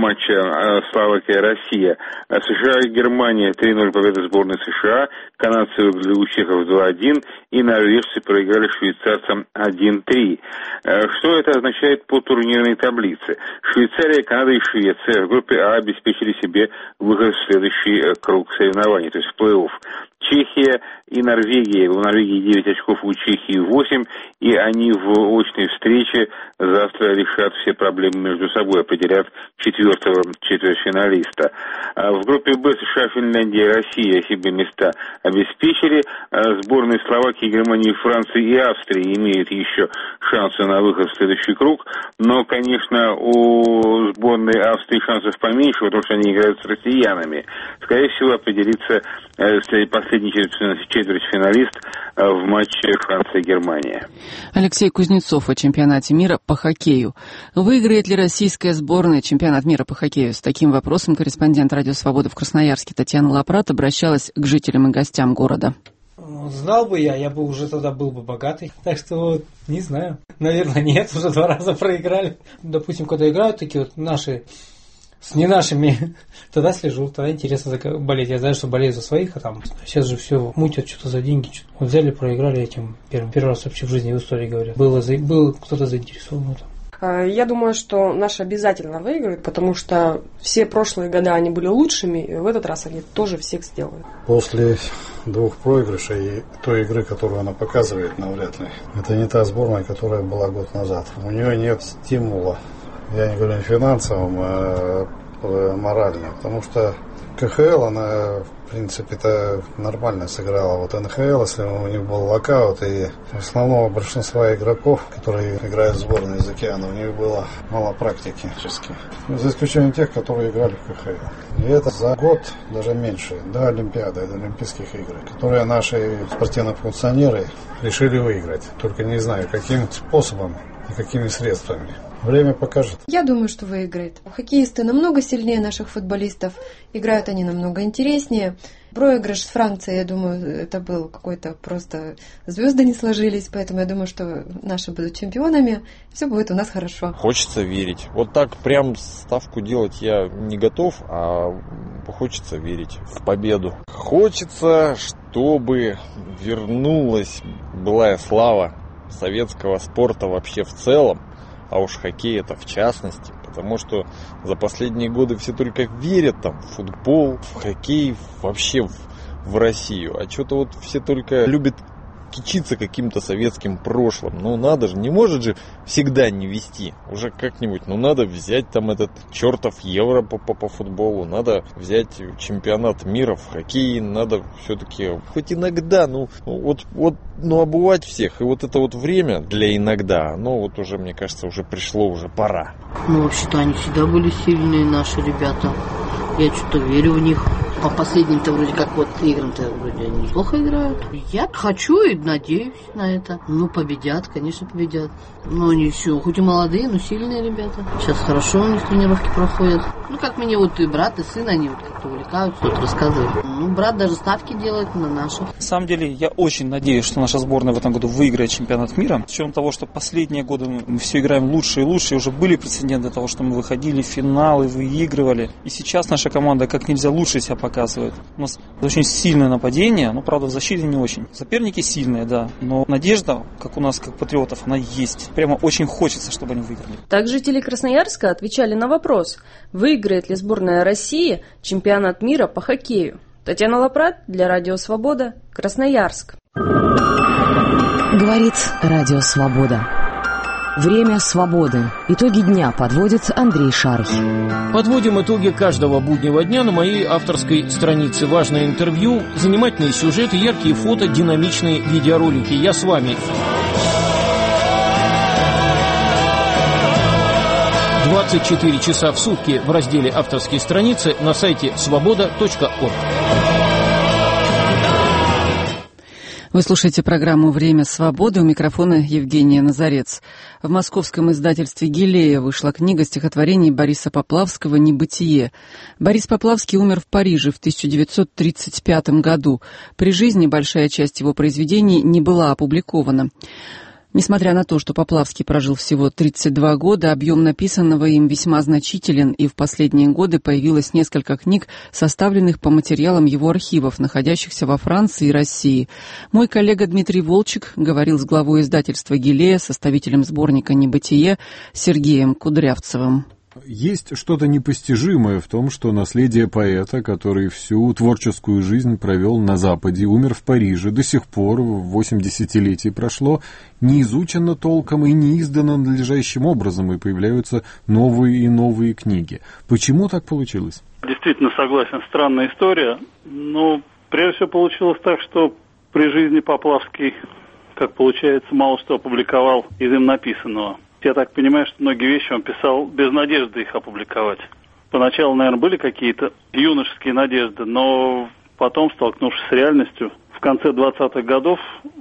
матча Словакия-Россия? США и Германия 3-0 победа сборной США, канадцы выиграли у чехов 2-1, и норвежцы проиграли швейцарцам 1-3. Что это означает по турнирной таблице? Швейцария, Канада и Швеция в группе А обеспечили себе выход в следующий круг соревнований, то есть в плей-офф. Чехия и Норвегия. У Норвегии 9 очков, у Чехии 8, и они в очной встрече завтра решат все проблемы между собой, определят четвертого четвертьфиналиста. В группе Б США, Финляндия и Россия себе места обеспечили. Сборные Словакии, Германии, Франции и Австрии имеют еще шансы на выход в следующий круг, но, конечно, у сборной Австрии шансов поменьше, потому что они играют с россиянами. Скорее всего, определится последний четвертьфиналист в матче Франция-Германия. Алексей Кузнецов о чемпионате мира по хоккею. Выиграет ли российская сборная чемпионат мира по хоккею? С таким вопросом корреспондент «Радио Свобода» в Красноярске Татьяна Лапрат обращалась к жителям и гостям города. Знал бы я бы уже тогда был бы богатый. Так что, не знаю. Наверное, нет, уже 2 раза проиграли. Допустим, когда играют такие вот наши с не нашими, тогда слежу, тогда интересно болеть. Я знаю, что болею за своих, а там сейчас же все мутят что-то за деньги. Вот взяли, проиграли этим первый раз вообще в жизни, в истории говорят. Был кто-то заинтересован. Я думаю, что наши обязательно выиграют, потому что все прошлые года они были лучшими, и в этот раз они тоже всех сделают. После 2 проигрышей и той игры, которую она показывает, навряд ли. Это не та сборная, которая была год назад. У нее нет стимула. Я не говорю не финансовым, а моральным. Потому что КХЛ, она, в принципе-то, нормально сыграла. Вот НХЛ, если у них был локаут, и основного большинства игроков, которые играют в сборной из океана, у них было мало практики. За исключением тех, которые играли в КХЛ. И это за год, даже меньше, до Олимпиады, до Олимпийских игр, которые наши спортивные функционеры решили выиграть. Только не знаю, каким способом и какими средствами. Время покажет. Я думаю, что выиграет. Хоккеисты намного сильнее наших футболистов. Играют они намного интереснее. Проигрыш с Францией, я думаю, это был какой-то просто... Звезды не сложились, поэтому я думаю, что наши будут чемпионами. Все будет у нас хорошо. Хочется верить. Вот так прям ставку делать я не готов, а хочется верить в победу. Хочется, чтобы вернулась былая слава советского спорта вообще в целом. А уж хоккей это в частности, потому что за последние годы все только верят там в футбол, в хоккей, вообще в Россию. А что-то вот все только любят кичиться каким-то советским прошлым. Ну надо же, не может же всегда не вести. Уже как-нибудь, надо взять там этот чертов Евро по футболу, надо взять чемпионат мира в хоккее, надо все-таки хоть иногда, обувать всех. И вот это вот время для иногда, оно вот уже, мне кажется, уже пришло, уже пора. Вообще-то они всегда были сильные, наши ребята. Я что-то верю в них. По последним-то вроде как вот играм-то вроде они неплохо играют. Я хочу и надеюсь на это. Победят, конечно, победят. Они все, хоть и молодые, но сильные ребята. Сейчас хорошо у них тренировки проходят. Как мне вот и брат, и сын, они вот как-то увлекаются, вот рассказывают. Брат даже ставки делает на наших. На самом деле, я очень надеюсь, что наша сборная в этом году выиграет чемпионат мира. С учетом того, что последние годы мы все играем лучше и лучше. И уже были прецеденты того, что мы выходили в финалы, выигрывали. И сейчас наша команда как нельзя лучше себя показывает. У нас очень сильное нападение, но, правда, в защите не очень. Соперники сильные, да, но надежда, как у нас, как патриотов, она есть. Прямо очень хочется, чтобы они выиграли. Так жители Красноярска отвечали на вопрос, выиграет ли сборная России чемпионат мира по хоккею. Татьяна Лапрат для Радио Свобода, Красноярск. Говорит Радио Свобода. Время свободы. Итоги дня подводит Андрей Шарый. Подводим итоги каждого буднего дня на моей авторской странице. Важное интервью, занимательные сюжеты, яркие фото, динамичные видеоролики. Я с вами. 24 часа в сутки в разделе «Авторские страницы» на сайте svoboda.org. Вы слушаете программу «Время свободы». У микрофона Евгения Назарец. В московском издательстве «Гилея» вышла книга стихотворений Бориса Поплавского «Небытие». Борис Поплавский умер в Париже в 1935 году. При жизни большая часть его произведений не была опубликована. Несмотря на то, что Поплавский прожил всего 32 года, объем написанного им весьма значителен, и в последние годы появилось несколько книг, составленных по материалам его архивов, находящихся во Франции и России. Мой коллега Дмитрий Волчек говорил с главой издательства «Гилея», составителем сборника «Небытие» Сергеем Кудрявцевым. Есть что-то непостижимое в том, что наследие поэта, который всю творческую жизнь провел на Западе, умер в Париже, до сих пор, 80-летий прошло, не изучено толком и не издано надлежащим образом, и появляются новые и новые книги. Почему так получилось? Действительно согласен, странная история. Но прежде всего получилось так, что при жизни Поплавский, как получается, мало что опубликовал из им написанного. Я так понимаю, что многие вещи он писал без надежды их опубликовать. Поначалу, наверное, были какие-то юношеские надежды, но потом, столкнувшись с реальностью, в конце 20-х годов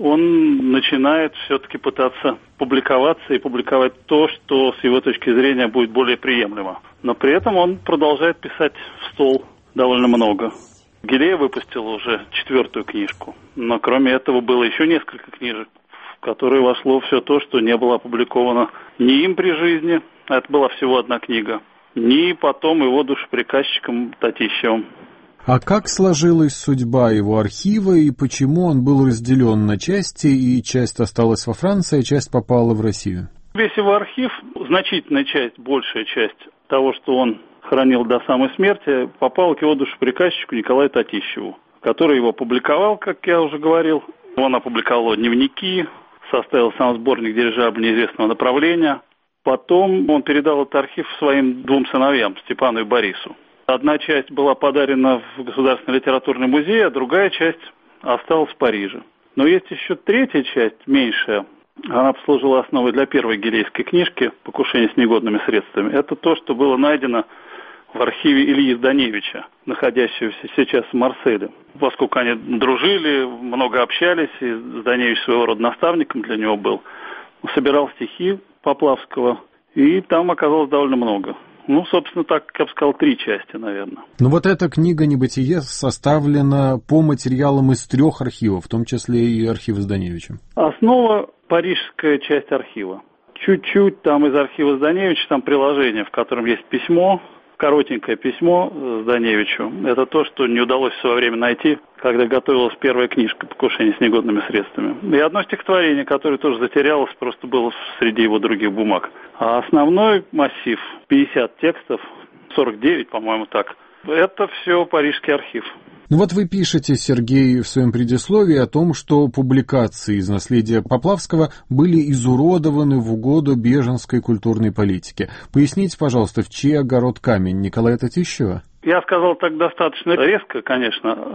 он начинает все-таки пытаться публиковаться и публиковать то, что с его точки зрения будет более приемлемо. Но при этом он продолжает писать в стол довольно много. Гилея выпустила уже 4-ю книжку, но кроме этого было еще несколько книжек, в которые вошло все то, что не было опубликовано ни им при жизни, это была всего одна книга, ни потом его душеприказчиком Татищевым. А как сложилась судьба его архива и почему он был разделен на части, и часть осталась во Франции, а часть попала в Россию? Весь его архив, значительная часть, большая часть того, что он хранил до самой смерти, попала к его душеприказчику Николаю Татищеву, который его публиковал, как я уже говорил. Он опубликовал дневники, составил сам сборник «Дирижабль неизвестного направления». Потом он передал этот архив своим 2 сыновьям, Степану и Борису. Одна часть была подарена в Государственный литературный музей, а другая часть осталась в Париже. Но есть еще 3-я часть, меньшая. Она послужила основой для первой гилейской книжки «Покушение с негодными средствами». Это то, что было найдено в архиве Ильи Зданевича, находящегося сейчас в Марселе. Поскольку они дружили, много общались, и Зданевич своего рода наставником для него был, он собирал стихи Поплавского, и там оказалось довольно много. Ну, собственно, так, я бы сказал, 3 части, наверное. Но вот эта книга «Небытие» составлена по материалам из 3 архивов, в том числе и архива Зданевича. Основа – парижская часть архива. Чуть-чуть там из архива Зданевича, там приложение, в котором есть письмо, коротенькое письмо Зданевичу. Это то, что не удалось в свое время найти, когда готовилась первая книжка «Покушение с негодными средствами». И одно стихотворение, которое тоже затерялось, просто было среди его других бумаг. А основной массив, 50 текстов, 49, по-моему, так, это все парижский архив. Ну вот вы пишете, Сергей, в своем предисловии о том, что публикации из наследия Поплавского были изуродованы в угоду беженской культурной политике. Поясните, пожалуйста, в чей огород камень, Николая Татищева? Я сказал так достаточно резко, конечно,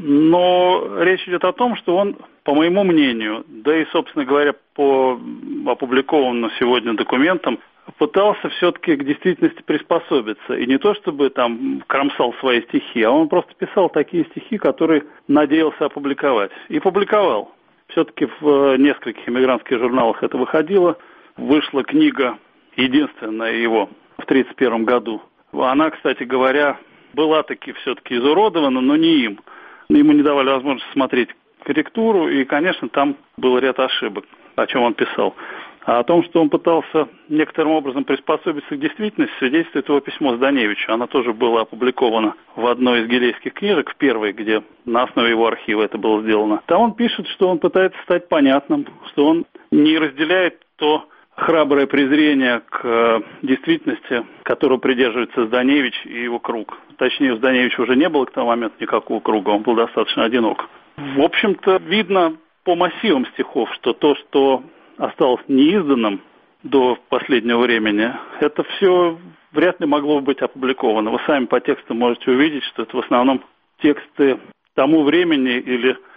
но речь идет о том, что он, по моему мнению, да и, собственно говоря, по опубликованным сегодня документам, пытался все-таки к действительности приспособиться. И не то, чтобы там кромсал свои стихи, а он просто писал такие стихи, которые надеялся опубликовать. И публиковал. Все-таки в нескольких эмигрантских журналах это выходило. Вышла книга, единственная его, в 1931 году. Она, кстати говоря, была таки все-таки изуродована, но не им. Ему не давали возможности смотреть корректуру, и, конечно, там был ряд ошибок, о чем он писал. А о том, что он пытался некоторым образом приспособиться к действительности, свидетельствует его письмо Зданевичу. Оно тоже было опубликовано в одной из гилейских книжек, в первой, где на основе его архива это было сделано. Там он пишет, что он пытается стать понятным, что он не разделяет то храброе презрение к действительности, которого придерживается Зданевич и его круг. Точнее, у Зданевича уже не было к тому моменту никакого круга, он был достаточно одинок. В общем-то, видно по массивам стихов, что то, что осталось неизданным до последнего времени, это все вряд ли могло быть опубликовано. Вы сами по тексту можете увидеть, что это в основном тексты тому времени или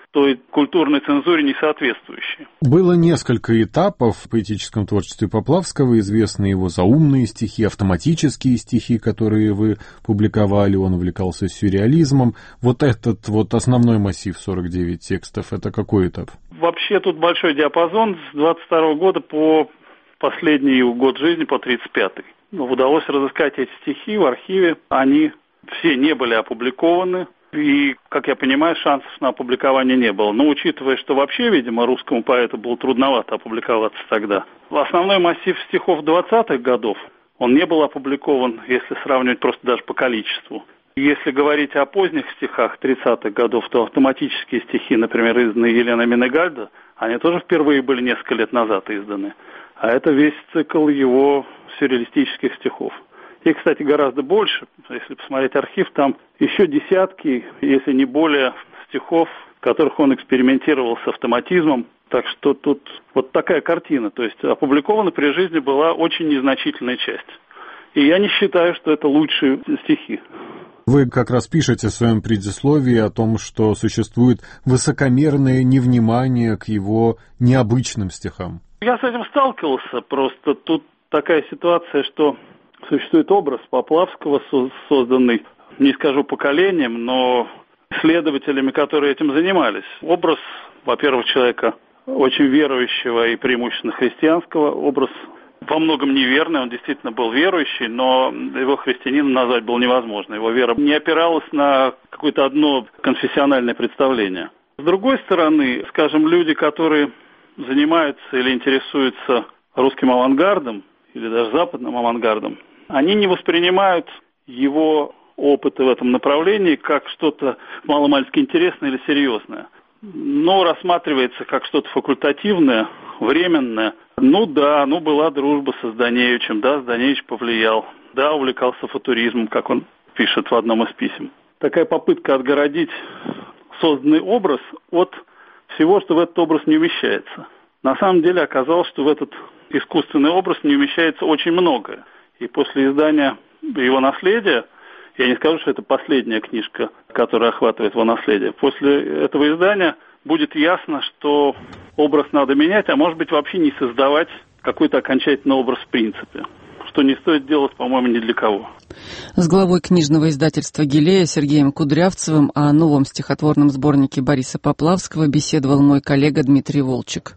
той культурной цензуре не соответствующие. Было несколько этапов в поэтическом творчестве Поплавского. Известны его заумные стихи, автоматические стихи, которые вы публиковали. Он увлекался сюрреализмом. Вот этот вот основной массив 49 текстов, это какой этап? Вообще тут большой диапазон с 22 года по последний год жизни, по 35-й. Удалось разыскать эти стихи в архиве. Они все не были опубликованы. И, как я понимаю, шансов на опубликование не было. Но учитывая, что вообще, видимо, русскому поэту было трудновато опубликоваться тогда. Основной массив стихов 20-х годов, он не был опубликован, если сравнивать просто даже по количеству. Если говорить о поздних стихах 30-х годов, то автоматические стихи, например, изданные Еленой Менегальдо, они тоже впервые были несколько лет назад изданы. А это весь цикл его сюрреалистических стихов. Их, кстати, гораздо больше. Если посмотреть архив, там еще десятки, если не более, стихов, в которых он экспериментировал с автоматизмом. Так что тут вот такая картина. То есть опубликована при жизни была очень незначительная часть. И я не считаю, что это лучшие стихи. Вы как раз пишете в своем предисловии о том, что существует высокомерное невнимание к его необычным стихам. Я с этим сталкивался. Просто тут такая ситуация, что существует образ Поплавского, созданный, не скажу поколением, но исследователями, которые этим занимались. Образ, во-первых, человека очень верующего и преимущественно христианского, образ во многом неверный, он действительно был верующий, но его христианином назвать было невозможно. Его вера не опиралась на какое-то одно конфессиональное представление. С другой стороны, скажем, люди, которые занимаются или интересуются русским авангардом, или даже западным авангардом, они не воспринимают его опыты в этом направлении как что-то маломальски интересное или серьезное, но рассматривается как что-то факультативное, временное. Была дружба со Зданевичем, Зданевич повлиял, увлекался футуризмом, как он пишет в одном из писем. Такая попытка отгородить созданный образ от всего, что в этот образ не умещается. На самом деле оказалось, что в этот искусственный образ не умещается очень многое. И после издания его наследия, я не скажу, что это последняя книжка, которая охватывает его наследие, после этого издания будет ясно, что образ надо менять, а может быть вообще не создавать какой-то окончательный образ в принципе, что не стоит делать, по-моему, ни для кого. С главой книжного издательства «Гилея» Сергеем Кудрявцевым о новом стихотворном сборнике Бориса Поплавского беседовал мой коллега Дмитрий Волчек.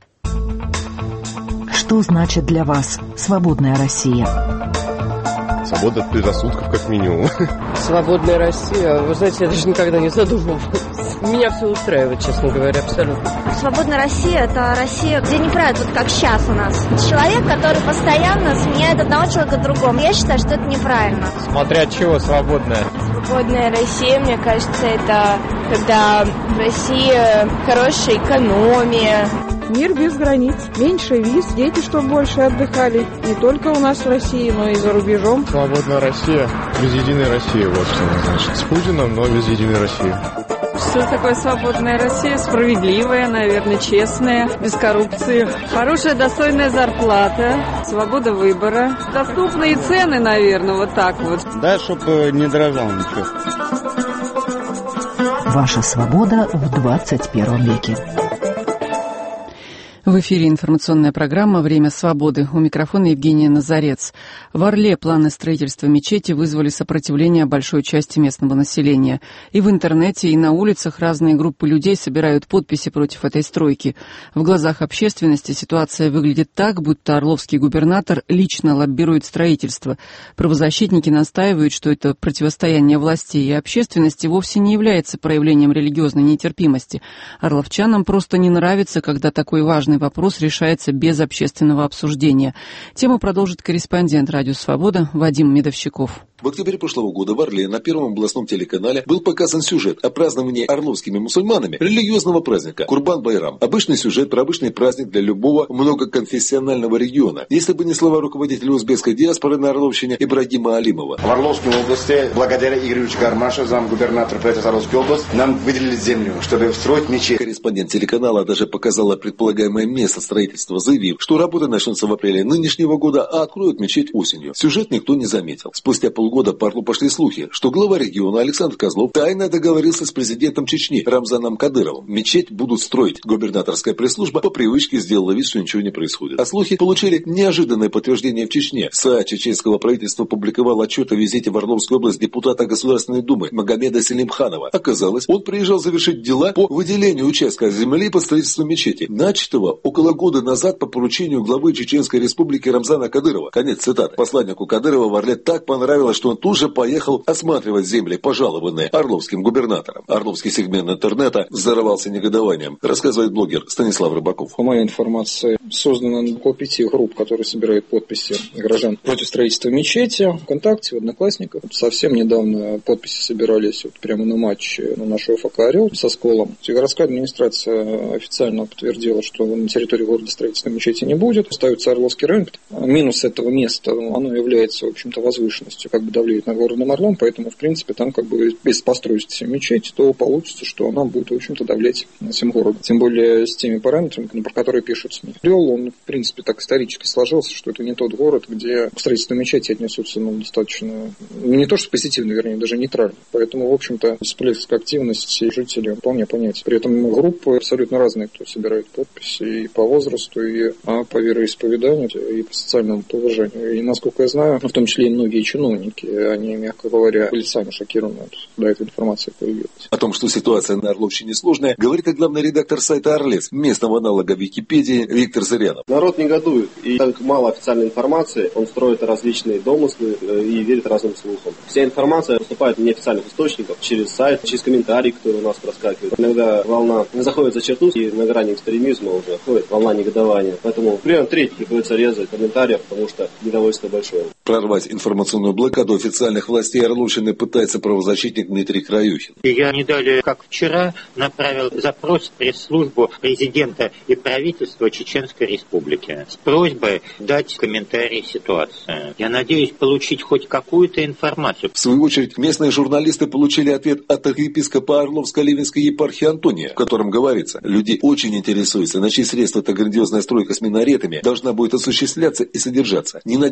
Что значит для вас свободная Россия? Свобода от предрассудков, как минимум. Свободная Россия, вы знаете, я даже никогда не задумывалась. Меня все устраивает, честно говоря, абсолютно. Свободная Россия – это Россия, где не правят, вот как сейчас у нас. Человек, который постоянно сменяет одного человека другому. Я считаю, что это неправильно. Смотря от чего свободная? Свободная Россия, мне кажется, это когда в России хорошая экономия. Мир без границ, меньше виз, дети, чтобы больше отдыхали. Не только у нас в России, но и за рубежом. Свободная Россия без единой России, вот что значит. С Путиным, но без единой России. Что такое свободная Россия? Справедливая, наверное, честная, без коррупции. Хорошая, достойная зарплата, свобода выбора. Доступные цены, наверное, вот так вот. Да, чтобы не дорожал ничего. Ваша свобода в 21 веке. В эфире информационная программа «Время свободы». У микрофона Евгения Назарец. В Орле планы строительства мечети вызвали сопротивление большой части местного населения. И в интернете, и на улицах разные группы людей собирают подписи против этой стройки. В глазах общественности ситуация выглядит так, будто орловский губернатор лично лоббирует строительство. Правозащитники настаивают, что это противостояние властей и общественности вовсе не является проявлением религиозной нетерпимости. Орловчанам просто не нравится, когда такой важный вопрос решается без общественного обсуждения. Тему продолжит корреспондент «Радио Свобода» Вадим Медовщиков. В октябре прошлого года в Орле на Первом областном телеканале был показан сюжет о праздновании орловскими мусульманами религиозного праздника Курбан-Байрам. Обычный сюжет про обычный праздник для любого многоконфессионального региона. Если бы не слова руководителя узбекской диаспоры на Орловщине Ибрагима Алимова. В Орловской области, благодаря Игорю Гармашу, замгубернатора правительства Орловской области, нам выделили землю, чтобы строить мечеть. Корреспондент телеканала даже показала предполагаемое запланированное место строительства, заявив, что работы начнутся в апреле нынешнего года, а откроют мечеть осенью. Сюжет никто не заметил. Спустя полгода по Орлу пошли слухи, что глава региона Александр Козлов тайно договорился с президентом Чечни Рамзаном Кадыровым. Мечеть будут строить. Губернаторская пресс-служба по привычке сделала вид, что ничего не происходит. А слухи получили неожиданное подтверждение в Чечне. Сайт чеченского правительства публиковал отчет о визите в Орловскую область депутата Государственной Думы Магомеда Селимханова. Оказалось, он приезжал завершить дела по выделению участка земли под строительство мечети, начатого около года назад по поручению главы Чеченской Республики Рамзана Кадырова. Конец цитаты. Посланнику Кадырова в Орле так понравилось, что он тут же поехал осматривать земли, пожалованные орловским губернатором. Орловский сегмент интернета взорвался негодованием, рассказывает блогер Станислав Рыбаков. По моей информации, создано около 5 групп, которые собирают подписи граждан против строительства мечети. ВКонтакте, в Одноклассниках. Совсем недавно подписи собирались вот прямо на матче на нашего ФК «Орел» со Сколом. Городская администрация официально подтвердила, что на территории города строительства мечети не будет. Остается Орловский район. Минус этого места, оно является, в общем-то, возвышенностью, как бы давлеет над городом Орлом, поэтому, в принципе, там, как бы, если построить себе мечеть, то получится, что она будет, в общем-то, давлеть над всем городом. Тем более с теми параметрами, про которые пишут СМИ. Орел, он, в принципе, так исторически сложился, что это не тот город, где к строительству мечети отнесутся, достаточно, не то что позитивно, вернее, даже нейтрально. Поэтому, в общем-то, всплеск активности жителей вполне понятен. При этом группы абсолютно разные, кто собирает подписи и по возрасту, и по вероисповеданию, и по социальному положению. И, насколько я знаю, в том числе и многие чиновники, они, мягко говоря, были сами шокированы, когда эта информация появилась. О том, что ситуация на Орловщине сложная, говорит и главный редактор сайта «Орлец», местного аналога Википедии Виктор Зырянов. Народ негодует, и так как мало официальной информации, он строит различные домыслы и верит разным слухам. Вся информация поступает в неофициальных источниках, через сайт, через комментарии, которые у нас проскакивают. Иногда волна заходит за черту, и на грани экстремизма уже ходит волна негодования. Поэтому примерно треть приходится резать комментариев, потому что недовольство большое. Прорвать информационную блокаду официальных властей Орловщины пытается правозащитник Дмитрий Краюхин. Я не далее, как вчера, направил запрос в пресс-службу президента и правительства Чеченской Республики с просьбой дать комментарий ситуации. Я надеюсь получить хоть какую-то информацию. В свою очередь, местные журналисты получили ответ от архиепископа Орловско-Ливенской епархии Антония, в котором говорится: люди очень интересуются, на чьи средства эта грандиозная стройка с минаретами должна будет осуществляться и содержаться. Не